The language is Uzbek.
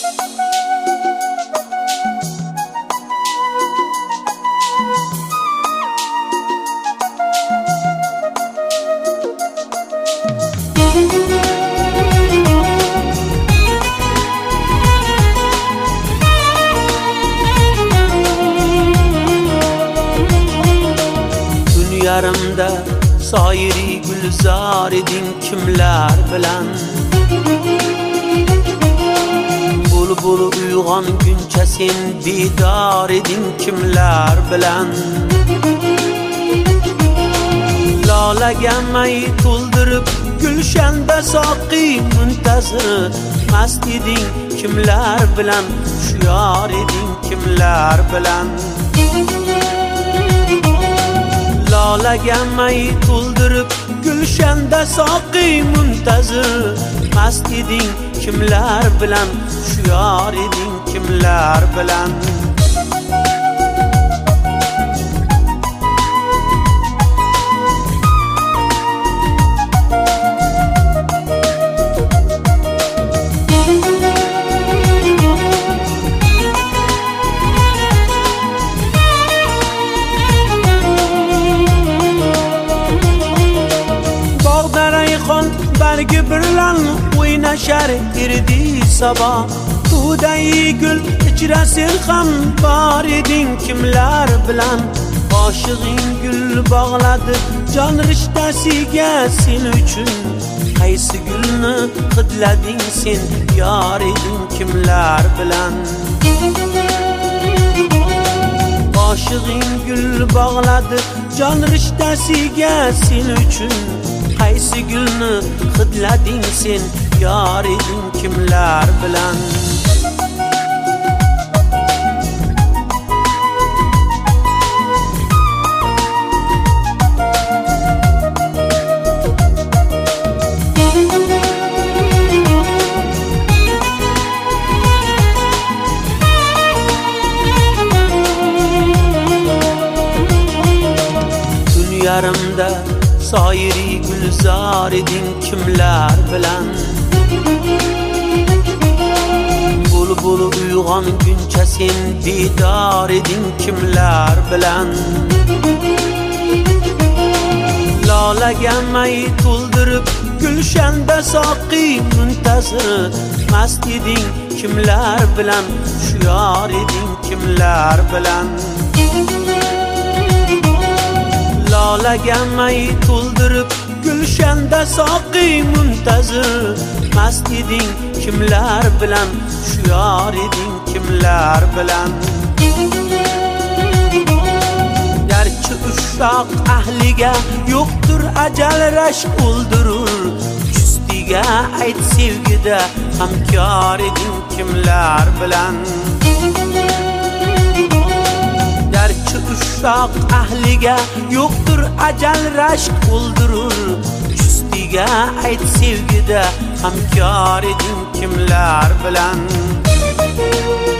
Yarimda soyiri gulzor eding kimlar bilan Bulbul uyg'onguncha sen bedor eding kimlar bilan Lolaga may to'ldirib gulshanda soqi muntazir mast eding kimlar bilan Hushyor eding kimlar bilan Lolaga may to'ldirib gulshanda soqi muntazir mast eding kimlar bilan Hushyor eding kimlar bilan bargi bilan o'ynashar erdi sabah To'day gul ichra sen ham bor eding kimlar bilan Oshig'ing gul bog'ladi jon rishtasiga sen uchun Qaysi gulni hidlading sen yor eding kimlar bilan Oshig'ing gul bog'ladi jon rishtasiga sen uchun Qaysi gulni hidlading sen yor eding kimlar bilan Yarimda soyiri gulzor eding kimlar bilan Bulbul uyg'onguncha sen bedor eding kimlar bilan Lolaga may to'ldirib gulshanda soqi muntazir mast eding kimlar bilan Hushyor eding kimlar bilan Lolaga may to'ldirib gulshanda soqi muntazir mast eding kimlar bilan Hushyor eding kimlar bilan Garchi ushoq ahliga yo'qdir ajal rashk o'ldirur Justiga ayt sevgida hamkor eding kimlar bilan Garchi ushoq ahliga yo'qdir ajal rashk o'ldirur Justiga ayt sevgida hamkor eding kimlar bilan